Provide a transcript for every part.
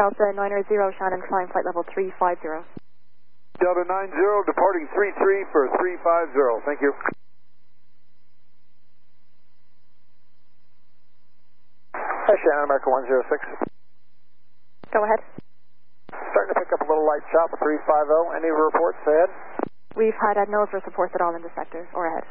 Delta 90 Shannon, climb flight level 350. Delta 90, departing 33 for 350. Thank you. Hi, Shannon, America 106. Go ahead. Starting to pick up a little light chop, 350. Any reports ahead? We've had no adverse reports at all in the sector or ahead.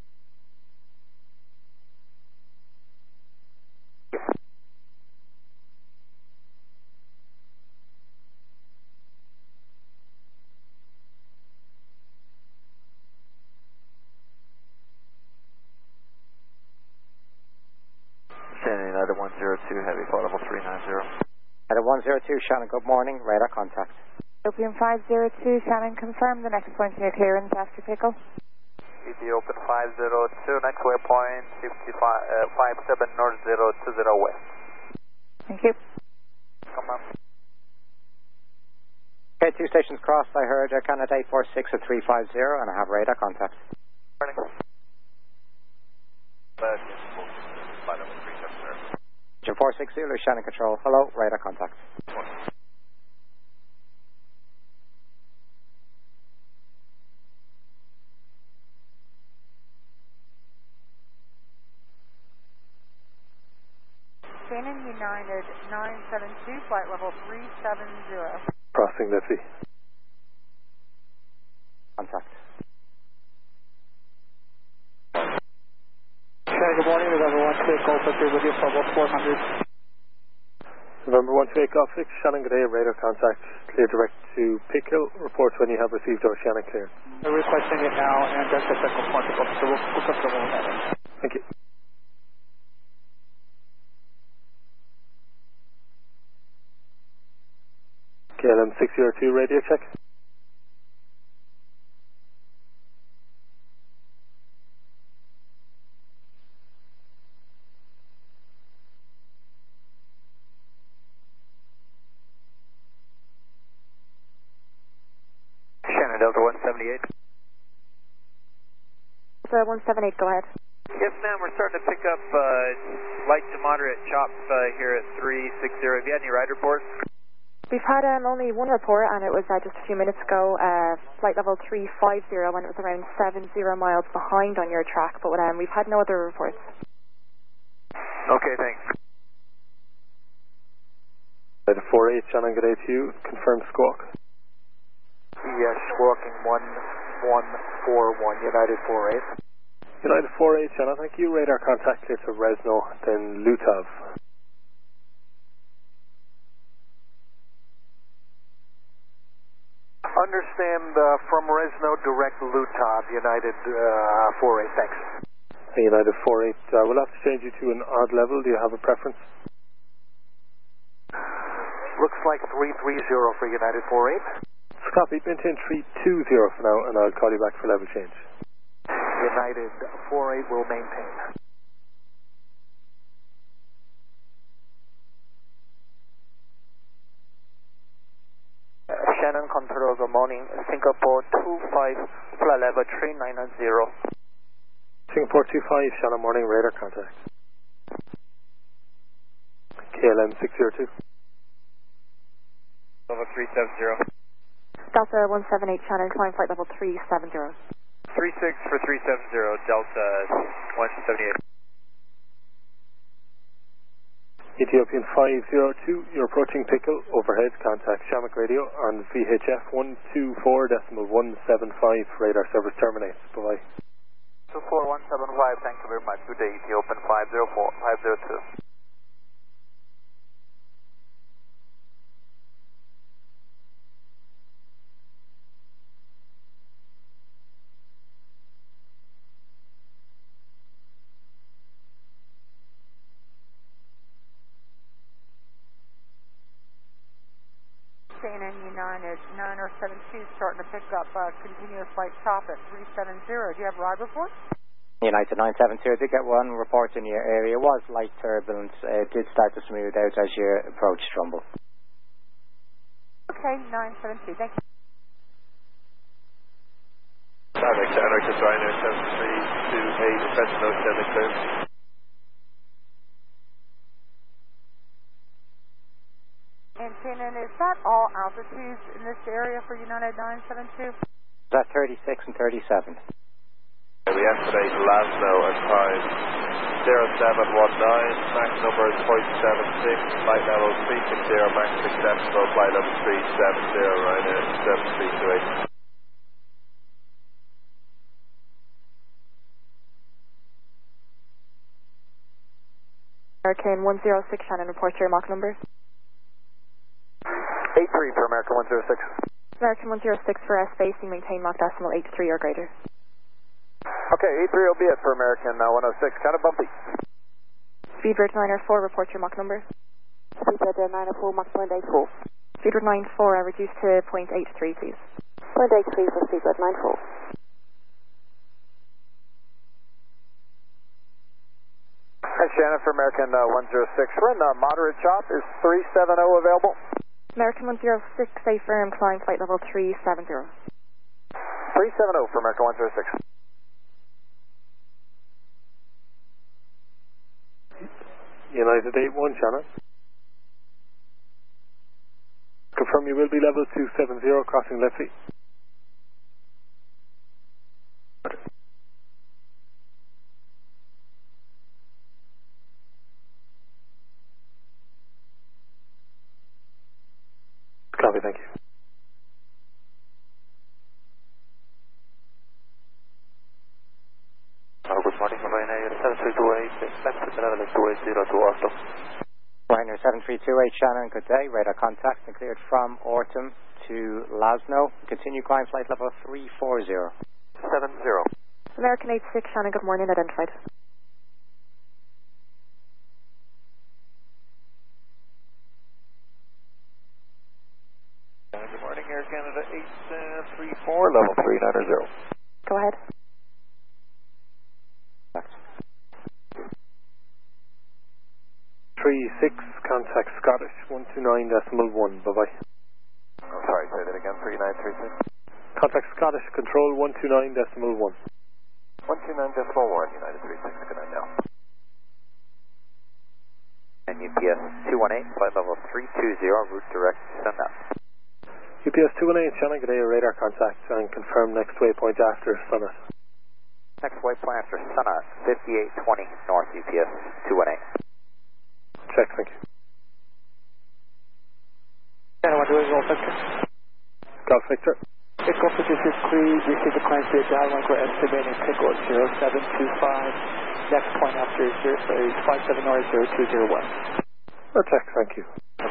Shannon, United 102, heavy, flight level 390. United 102, Shannon, good morning, radar contact. Ethiopian 502, Shannon, confirm the next point in your clearance after pickle. Ethiopian 502, next waypoint 57 north 020 west. Thank you. Come on. Okay, 2 stations crossed, I heard Canada 846 at 350, and I have radar contact. Morning. Jim 46 Zulu, Shannon Control. Hello, radar contact. Shannon United 972, flight level 370. Crossing Liffey. Contact. Shannon, good morning. November 1 take Golf here with you for about 400. November 1 take off 6, Shannon, good day, radar contact. Clear direct to Pickhill. Reports when you have received Oceanic clearance. We're requesting it now, and that's the second point of so we'll confirm all that. Thank you. KLM 602 radio check. Shannon, Delta 178. Delta 178, go ahead. Yes, ma'am, we're starting to pick up light to moderate chop here at 360. Have you had any ride reports? We've had only one report, and it was just a few minutes ago, flight level 350, when it was around 70 miles behind on your track, but we've had no other reports. Okay, thanks. United 48, Shannon, good day to you. Confirm squawk. Yes, squawking 1141, United 48. United 48, Shannon, thank you. Radar contact clear to Resno, then Lutov. Understand from Resno, direct Lutov, United 48, thanks. United 48, we'll have to change you to an odd level. Do you have a preference? Looks like 330 for United 48. Copy, maintain 320 for now, and I'll call you back for level change. United 48 will maintain. Shannon Control, good morning. Singapore 25, flight level 390. Singapore 25, Shannon, morning, radar contact. KLM 602. Level 370. Delta 178, Shannon, climb flight level 370. 36 for 370, Delta 178. Ethiopian 502, you're approaching Pickle, overhead, contact Shamrock Radio on VHF 124.175, radar service terminates. Bye-bye. 24175, thank you very much. Good day, Ethiopian 502. Shannon United 9072, starting to pick up continuous light chop at 370. Do you have ride reports? United 972, I did get one report in your area. It was light turbulence. It did start to smooth out as you approached Trumbull. Okay, 972, thank you. Alexander, Ryanair 7328, descent to 072. And Shannon, that all altitudes in this area for United 972? That's 36 and 37. We estimate Laszlo at time 0719, max number is 0.76, flight level 360, max acceptable, flight level 370, Ryanair 7328. American 106, Shannon, report your Mach number. 83 for American 106. American 106 for S-spacing, maintain Mach decimal 83 or greater. Okay, 83 will be it for American 106, kind of bumpy. Speedbird 904, report your Mach number. Speedbird 904, Mach 0.84. Speedbird 94, reduced to 0.83, please. 0.83 for Speedbird 94. Hi, Shannon for American 106. We're in moderate chop. Is 370 available? American 106, stay firm, climb flight level 370. 370 for American 106. United 81, Shannon. Confirm you will be level 270, crossing left feet. Copy, thank you. Good morning, Ryanair 7328, left to level 280 to Orton. Ryanair 7328, Shannon, good day. Radar contact and cleared from Orton to Laszlo. Continue climb flight level 340. 70. American 86, Shannon, good morning, identified. Good morning, Air Canada 834, level 390. Go ahead. 36, contact Scottish 129.1, bye-bye. Oh, sorry, say that again, 3936. Contact Scottish Control 129.1. 129.1, United 36, good night now. And UPS 218, flight level 320, route direct Sunnet. UPS 218, Shannon, good day, radar contact and confirm next waypoint after Sunnet. Next waypoint after Sunnet, 5820 north, UPS 218. Check, thank you. Channel 1 doing Golf Victor. Golf Victor. Golf Victor 3, receive the climb to dial for estimating pickle 0725. Next point after 57 north 0201. Check, thank you.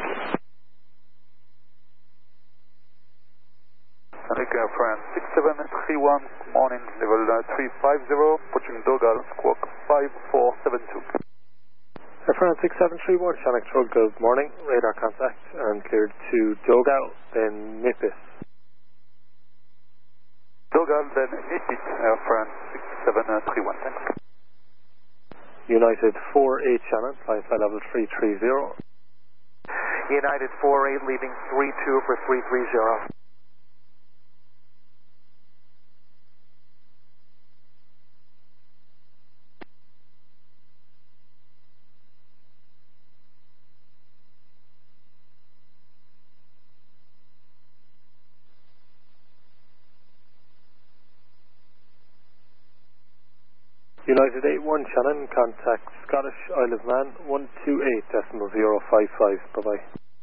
American France 6731, morning, level 350, approaching Dogal, squawk 5472. Air France 6731, Shannon Control, good morning. Radar contact and cleared to Dogal, then Nippes. Dogal, then Nippes, Air France 6731, thanks. United 48, Shannon, flying flight level 330. United 48, leaving 32 for 330. United 81, Shannon, contact Scottish Isle of Man 128.055, bye-bye.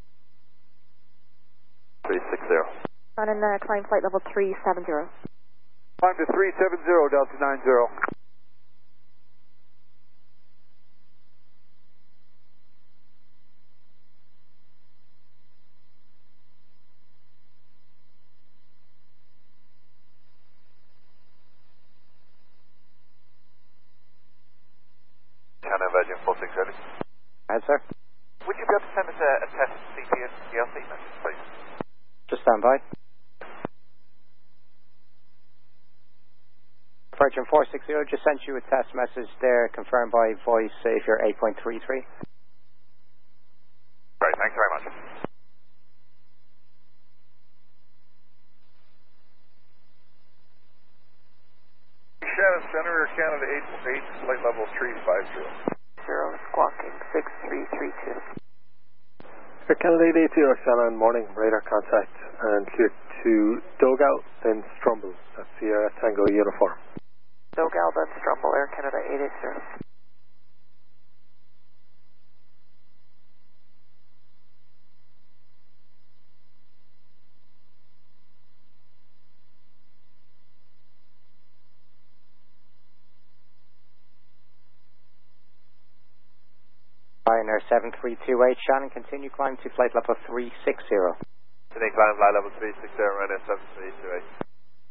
360. Shannon, climb flight level 370. Climb to 370, Delta 90. Virgin 4630. Ahead, sir. Would you be able to send us a test CP and DLC message, please? Just stand by. Virgin 460 just sent you a test message there, confirmed by voice if you're 8.33. Great, thanks very much. Shannon Center, Canada 88, flight level 350. 0, squawking 6332. Air Canada 880 Shannon, morning, radar contact, and clear to Dogal, then Strumble, that's Sierra Tango uniform. Dogal, then Strumble, Air Canada 880. Ryanair 7328 Shannon, continue climb to flight level 360. Continue climb flight level 360, Ryanair 7328.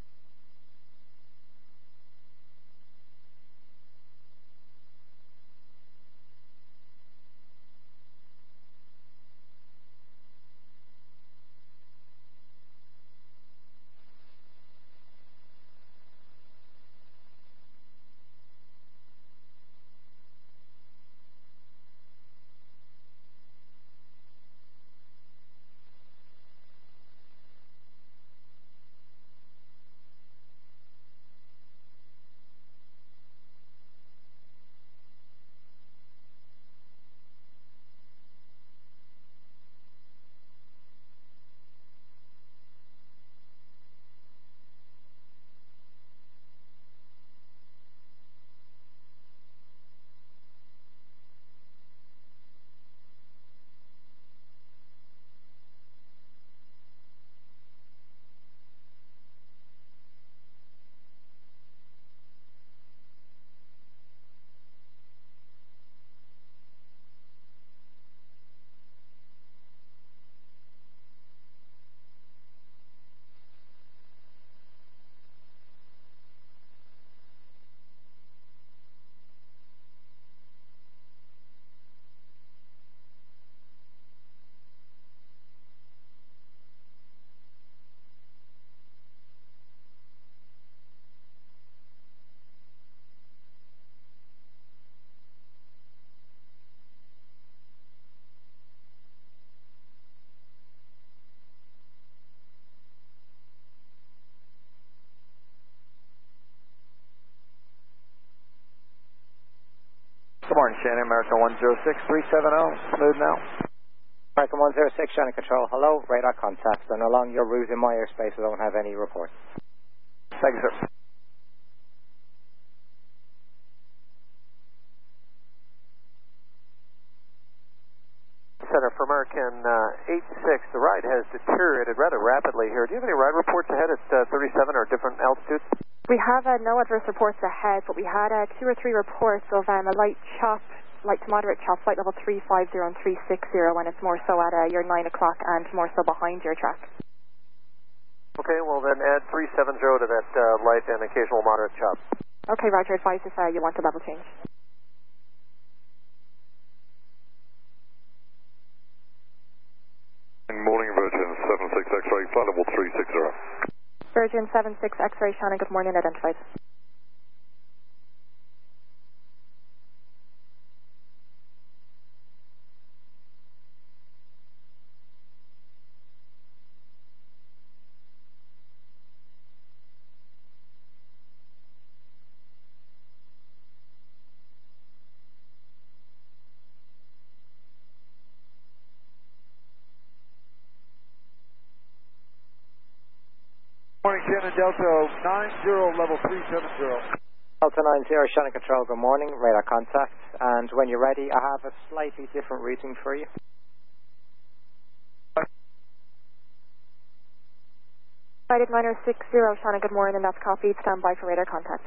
Good morning, Shannon, America 106370, smooth now. American 106, Shannon Control, hello, radar contact, and along your route in my airspace I don't have any reports. Thank you, sir. Center for American 86, the ride has deteriorated rather rapidly here. Do you have any ride reports ahead at 37 or different altitudes? We have no adverse reports ahead, but we had 2 or 3 reports of a light to moderate chop, flight level 350 and 360, when it's more so at your 9 o'clock and more so behind your track. Okay, well then add 370 to that light and occasional moderate chop. Okay, Roger, advise if you want a level change. Morning, Virgin 76 X-ray, flight level 360. Virgin 76 X-ray, Shannon, good morning, identified. Morning, Shannon, Delta 90, level 370. Delta 90, Shannon Control, good morning, radar contact, and when you're ready I have a slightly different routing for you. United 960, Shannon, good morning, and that's copied, stand by for radar contact.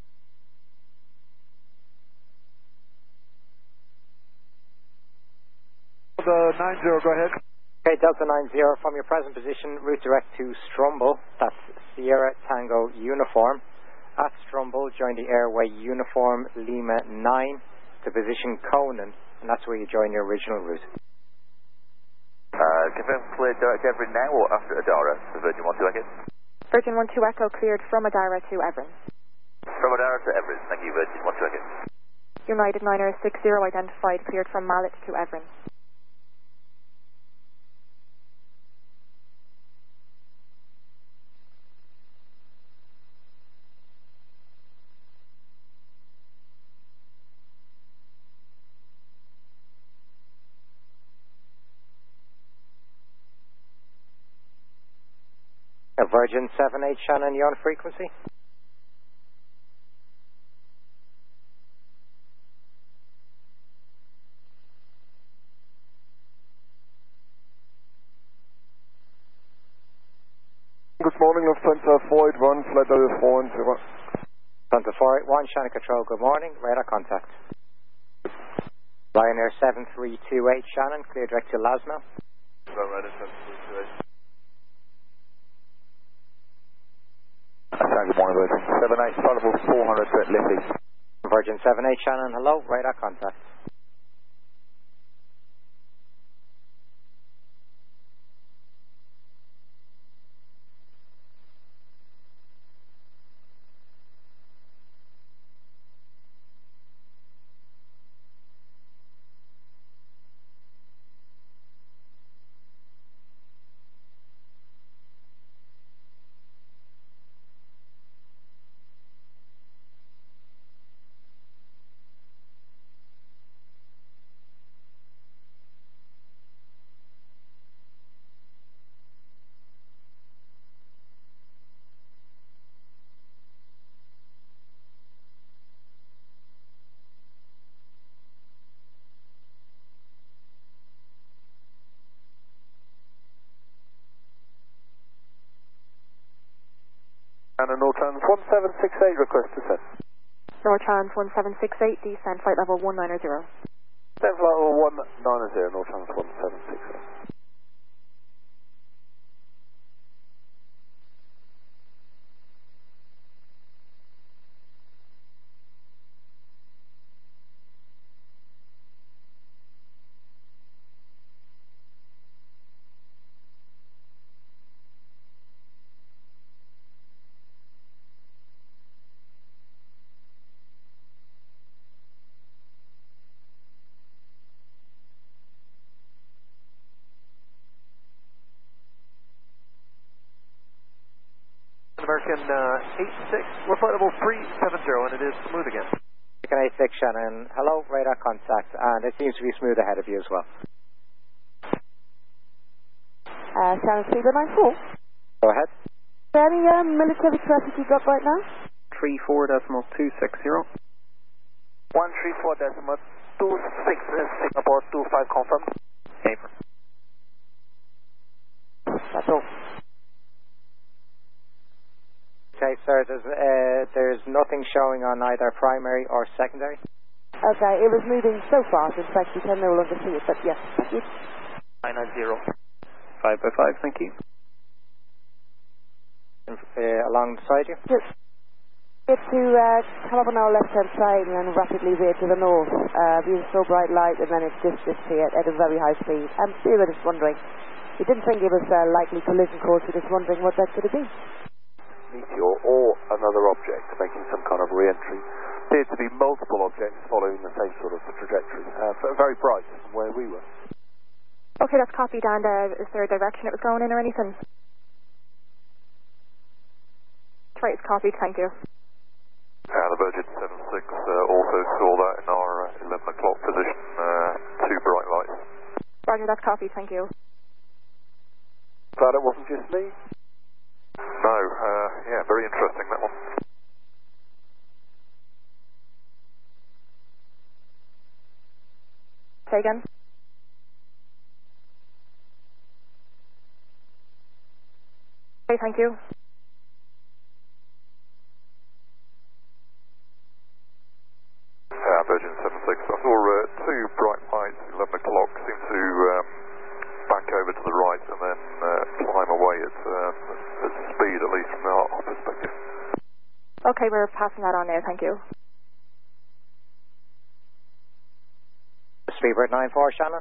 Delta 90, go ahead. Okay, Delta 90, from your present position, route direct to Strumble, that's Sierra Tango uniform. At Strumble, join the airway uniform Lima 9 to position Conan, and that's where you join your original route. Confirm cleared direct Everin now or after Adara, the Virgin 12 Echo? Virgin 12 Echo cleared from Adara to Everin. From Adara to Everin, thank you, Virgin 12 Echo. United 960 identified, cleared from Mallet to Everin. Virgin 78 Shannon, you on frequency? Good morning, Lufthansa 481, flight level 410. Lufthansa 481, Shannon Control, good morning. Radar contact. Ryanair 7328 Shannon, clear direct to Lasno. Ryanair 7328. Good morning, Virgin 78, flight level 400 at Liffey. Virgin 78 Shannon, hello, radar contact. And a Nortrans 1768, request descent. Nortrans 1768, descent flight level 190. Descent flight level 190, Nortrans 1768. American 86, we're flight level 370 and it is smooth again. American 86 Shannon, hello, radar contact, and it seems to be smooth ahead of you as well. Shannon Speedbird 94. Go ahead. Is there any military traffic you got right now? 34.260. 134.260, Singapore 25 confirmed. Hafer. That's all. Okay, sir, there's nothing showing on either primary or secondary. Okay, it was moving so fast, in fact, you can no longer see it, but yes, thank you. 990. 5 by 5, thank you. Alongside you? Yes. It's to come up on our left-hand side and then rapidly veer to the north. We saw bright light and then it just disappeared at a very high speed. We were just wondering. We didn't think it was a likely collision course, we were just wondering what that could have been. Meteor or another object making some kind of re-entry. Appeared to be multiple objects following the same sort of trajectory. Very bright from where we were. Okay, that's copied. And is there a direction it was going in or anything? That's right, it's copied, thank you. The Virgin 76 also saw that in our 11 o'clock position, two bright lights. Roger, that's copied, thank you. Glad it wasn't just me. No, yeah, very interesting, that one. Say again? Okay, thank you. Virgin 76, I saw two bright lights, 11 o'clock, seem to back over to the right and then climb away at speed, at least from our perspective. Okay, we're passing that on now, thank you. Speedbird 94, Shannon.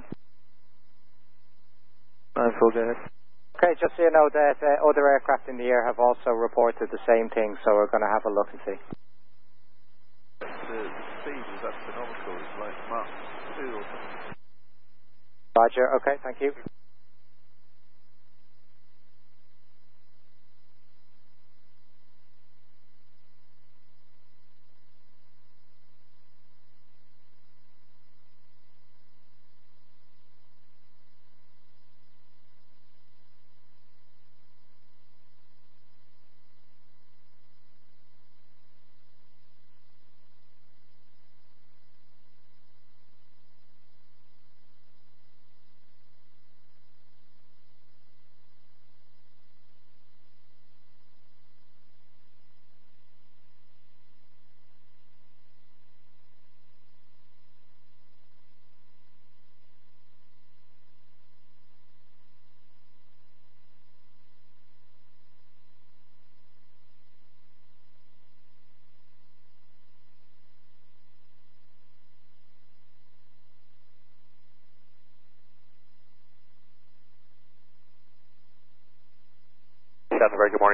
94, go ahead. Okay, just so you know that other aircraft in the air have also reported the same thing, so we're going to have a look and see. The speed was astronomical, it's like Mach 2 or something. Roger, okay, thank you.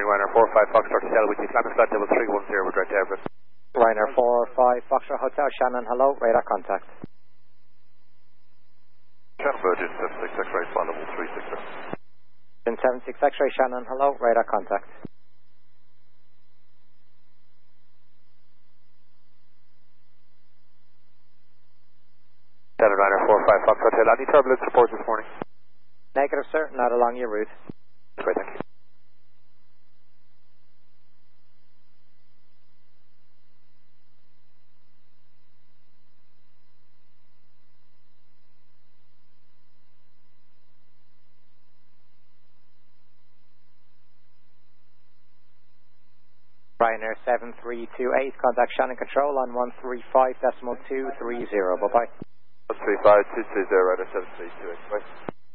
morning, Ryanair 45 Foxtrot Hotel with you. Climbing flight level 310 with direct airbus. Ryanair 45 Foxtrot Hotel, Shannon, hello, radar contact. Shannon Virgin 76 X-ray flight level 360. 76 X-ray, Shannon, hello, radar contact. Shannon Ryanair 45 Foxtrot Hotel. Any turbulence reports this morning? Negative, sir, not along your route. Great, thank you. Ryanair 7328, contact Shannon Control on 135.230, bye-bye. 135.220, Ryanair 7328, bye.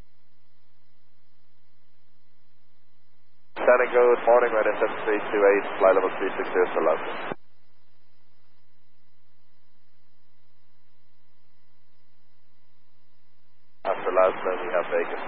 Shannon, good morning, Ryanair 7328, flight level 360 for London. After last time we have Vegas.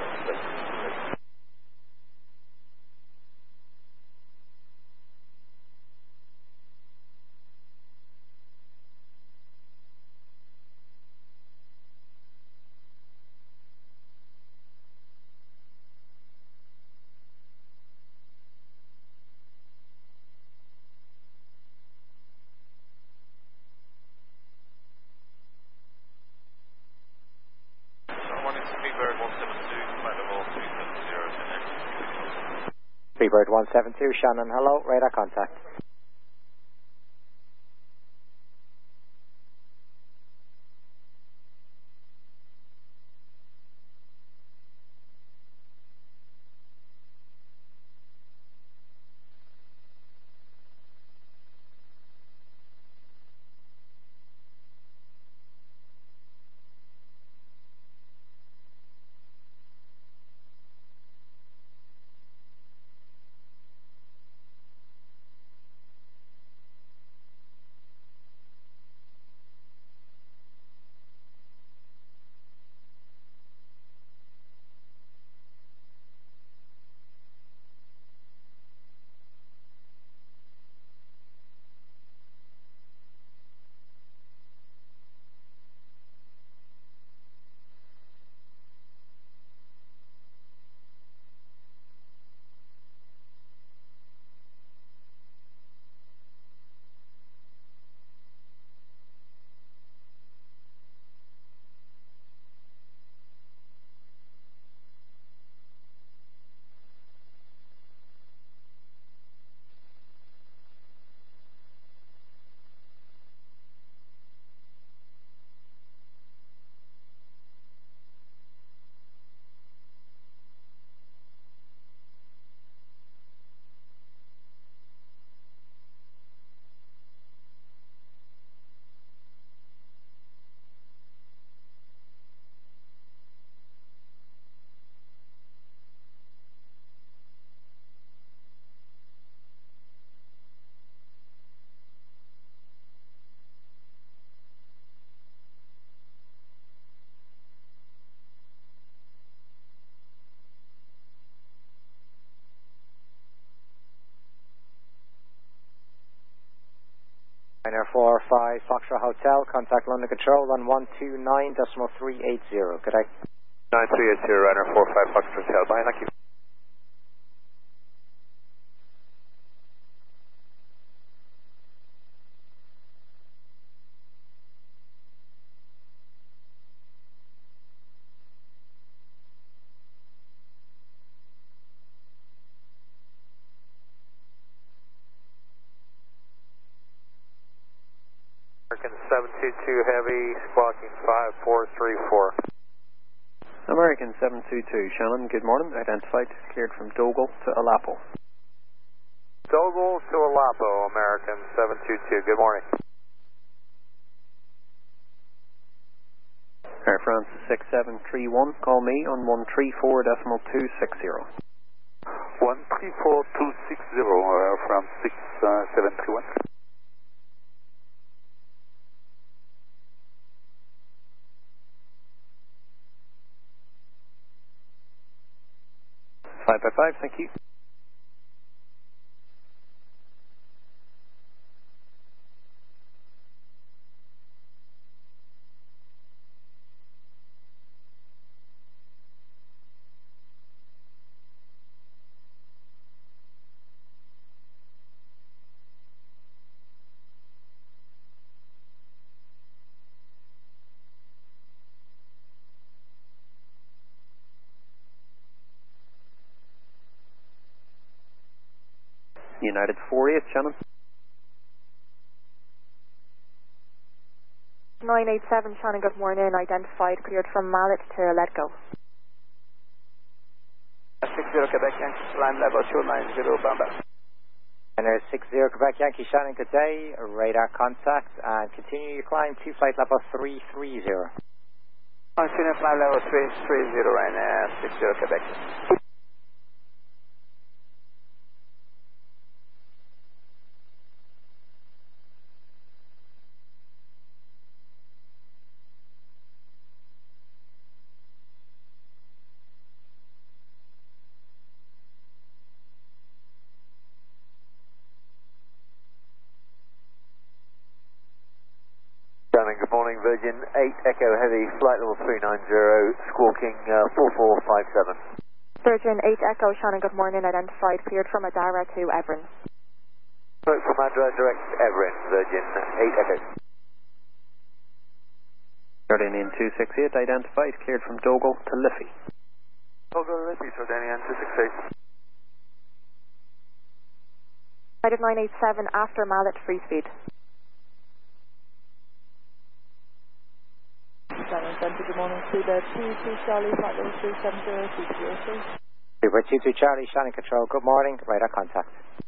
Freebird 172, Shannon, hello, radar contact. Ryanair 45 Foxtrot Hotel, contact London Control on 129.380, good day. 9380, Ryanair 45 Foxtrot Hotel, bye, thank you. American 722 Heavy, squawking 5434. American 722, Shannon, good morning. Identified, cleared from Dogal to Alapo. Dogal to Alapo, American 722, good morning. Air France 6731, call me on 134.260. 134.260, Air France 6731. Five by five, thank you. United 48, Shannon. 987, Shannon, good morning. Identified, cleared from Mallet to Let Go. 60 Quebec Yankee, climb level 290, bound back. Niner 60 Quebec Yankee, Shannon, good day. Radar contact and continue your climb to flight level 330. Continue climb level 330 right now, 60 Quebec. Good morning, Virgin 8 Echo Heavy, flight level 390, squawking 4457. Virgin 8 Echo, Shannon, good morning. Identified, cleared from Adara to Evrin. From Adara direct Evrin, Virgin 8 Echo. Jordanian 268, identified, cleared from Dogal to Liffey. Dogal, Liffey, Jordanian 268. United 987, after Mallet, free speed. Shannon, good morning. Super 22 Charlie, flight level 370, CPOC. Super 22 Charlie, Shannon Control, good morning. Radar contact.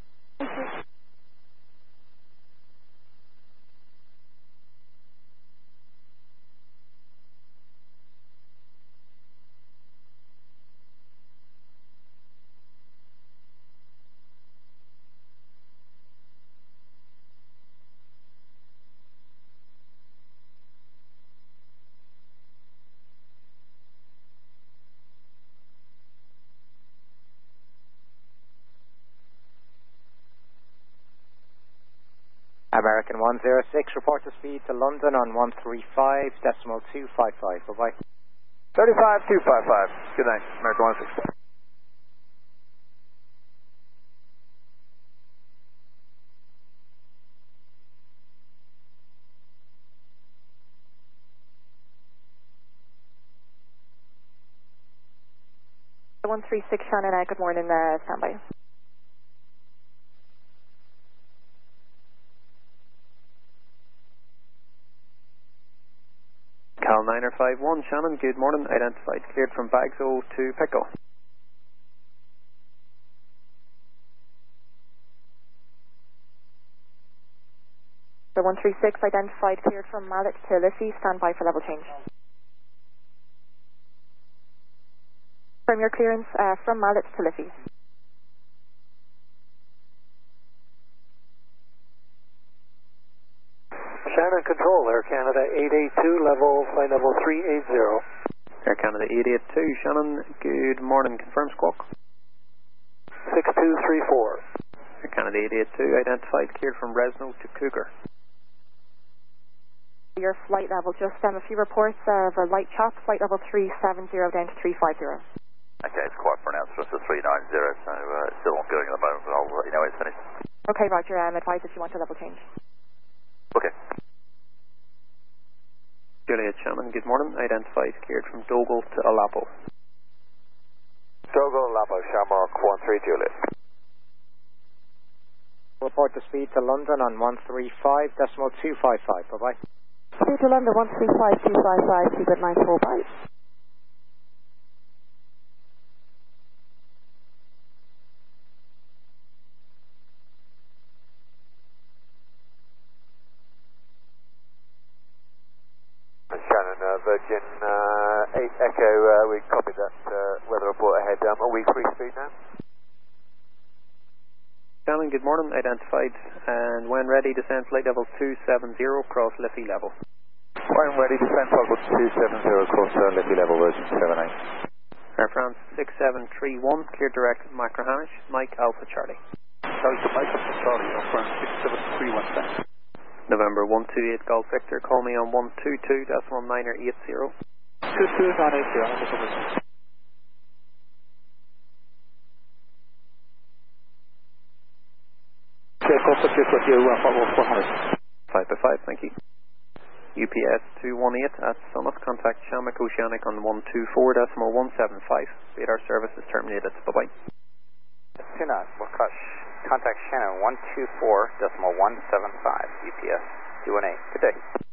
American 106, report to speed to London on 135.255. Bye-bye. 35255. Good night, American 106. The 136, Shannon, good morning, standby. Cal 951, Shannon, good morning. Identified, cleared from Bagso to Pico. The 136, identified, cleared from Mallet to Liffey. Standby for level change. From your clearance from Mallet to Liffey. Shannon Control, Air Canada 882, flight level 380. Air Canada 882, Shannon, good morning. Confirm squawk. 6234. Air Canada 882, identified, cleared from Resno to Cougar. Your flight level, just a few reports of a light chop, flight level 370 down to 350. Okay, it's quite pronounced for us to 390, so it's still ongoing at the moment, but I'll let you know when it's finished. Okay, Roger, advise if you want to level change. Okay. Juliet Shannon, good morning. Identified, cleared from Dogal to Alapo. Dogal, Alapo, Shamrock 13 Juliet. Report to speed to London on 135.255. Bye-bye. Speed to London 135.255, keep it 94 bytes. Shannon, Virgin 8 Echo, we copied that weather report ahead. Are we free speed now? Shannon, good morning. Identified, and when ready, descend flight level 270, cross Liffey level. When ready, descend flight level 270, cross Liffey level, Virgin 78. Air France 6731, clear direct Macrahanish, Mike Alpha Charlie. Charlie to Mike Alpha Charlie, Air France 6731, thanks. November 128 Golf Victor, call me on 122.980. 22980, with you, 400. 5 thank you. UPS 218 at Summit, contact Shamrock Oceanic on 124.175. Radar service is terminated. Bye-bye. 29, Wakash. Contact Shannon 124.175, UPS 218. Good day.